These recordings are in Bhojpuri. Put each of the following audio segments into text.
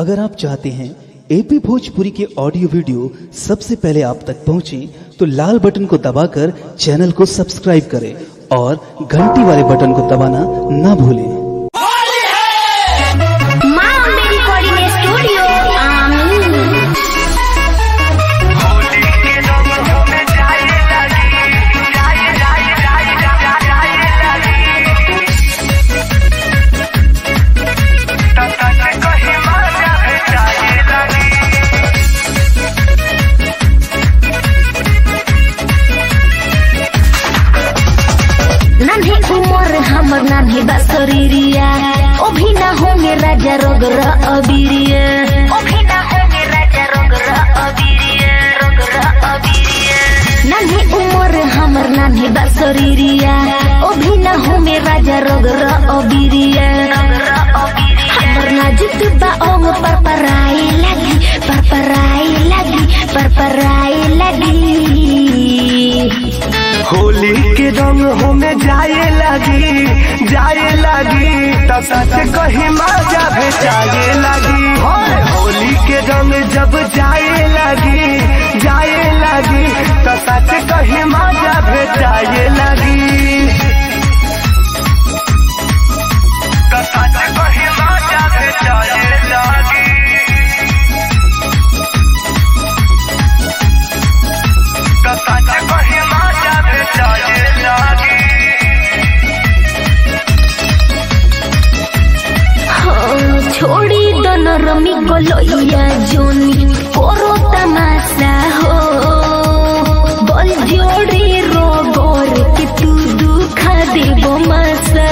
अगर आप चाहते हैं एपी भोजपुरी के ऑडियो वीडियो सबसे पहले आप तक पहुंचे तो लाल बटन को दबाकर चैनल को सब्सक्राइब करें और घंटी वाले बटन को दबाना ना भूलें। हमर नानी बसरीरिया ओ भी ना होंगे राजा रोगरा अबीरिया ओ भी ना होंगे राजा रोगरा अबीरिया नानी उमर हमर नानी बसरीरिया ओ भी ना होंगे राजा रोगरा अबीरिया हमर नाजुक बा ओंग परपराई लगी होली के रंग होमे जाए लगी तो सच कही मजा भेटाए लगी। होली के रंग जब जाए लगी तो सच कही मजा भेटाए लगी। तो सच कही मजा भेटाए लगी। तो सच कही मजा भेटाए लगी। छोड़ी दोनों रमी गोलोया जोनी कोरो तमाशा हो बोल जोड़ी रो गोर कि तू दुखा देबो मसा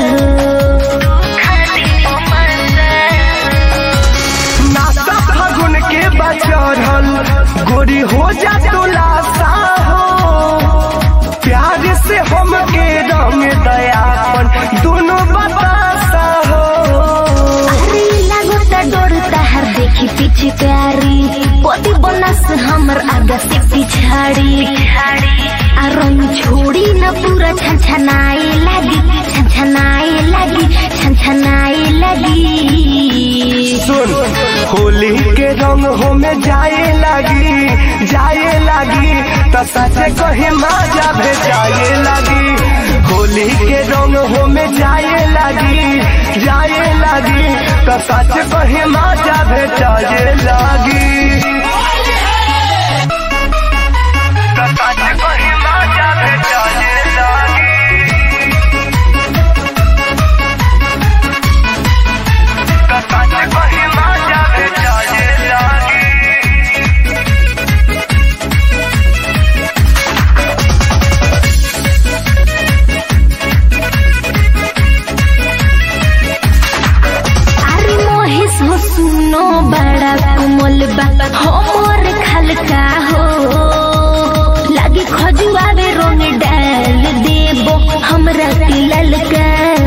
नाता फागुन के बचरल गोरी हो जा तुलासा हो प्यार से हम के रंग दयापन दोनों बतासा हो। डोरता हर देखी पिचकारी पति बनस हमर आगा से पिछाड़ी आ रंग छोड़ी न पूरा छनछनाए लगी सुन होली के रंग होमे जाए लगी तो सच कही मजा भेटाए लगी। होली के रंग होमे जाए लगी तो सच कही मजा भेटाए लगी। तो सच कही मजा भेटाए लगी। तो सच कही मजा भेटाए लगी। सुनो बड़ा कोमल बा हमर खलका हो लगी खजुआवे रंग डाल देबो हमरा के ललका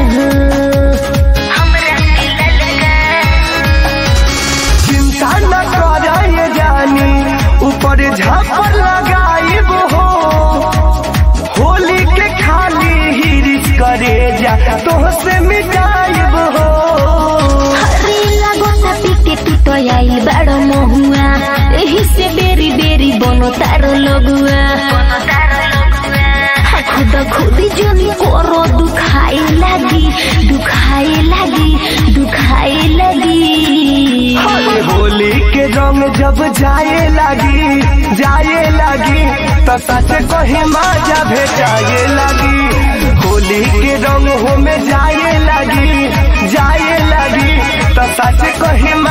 चिंता न करे जानी ऊपर झापर लगाइब हो होली के खाली हिरिस करे जा तोहसे मिटाइब हो। आइल बड़ो महुआ एही से बेरी बेरी बनो तारो लगुआ खुदी जोनी कोरो दुखाए लगी होली के रंग जब जाए लगी तो सच कही मजा भेटाए लगी। होली के रंग होमे जाए लगी तो सच कही